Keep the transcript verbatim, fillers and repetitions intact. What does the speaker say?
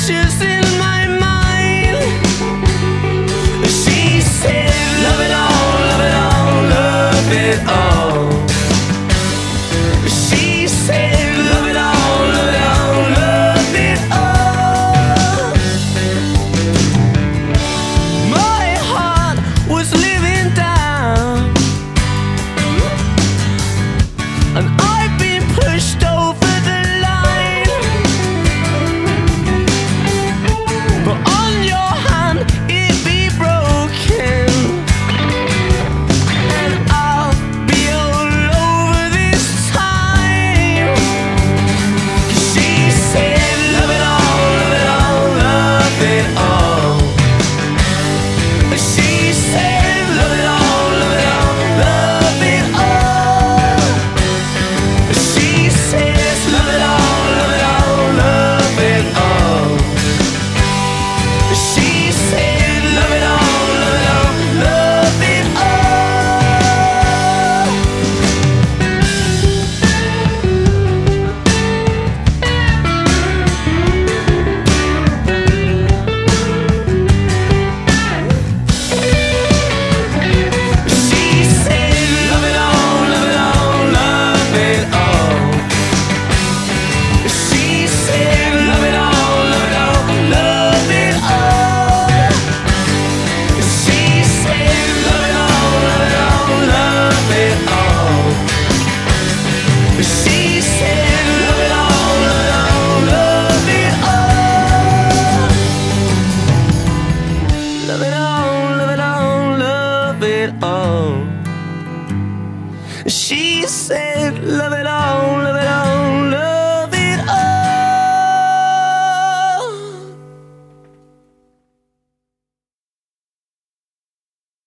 pictures in my mind. She said, love it all, love it all, love it all. She said, love it all, love it all, love it all. My heart was living down, and I've been pushed over the line. But on your hand it be broken, and I'll be all over this time. 'Cause she said, love it all, love it all, love it all. She said, love it all, love it all, love it all. She says, love it all, love it all, love it all. She said, love it all, love it all, love it all. She said, love it all, love it all, love it all. She said, love it all, love it all, love it all. She said, love it all, love it all, love it all. She said, love it all, love it all, love it all. Love it all, love it all, love it all. She said, love it all, love it all.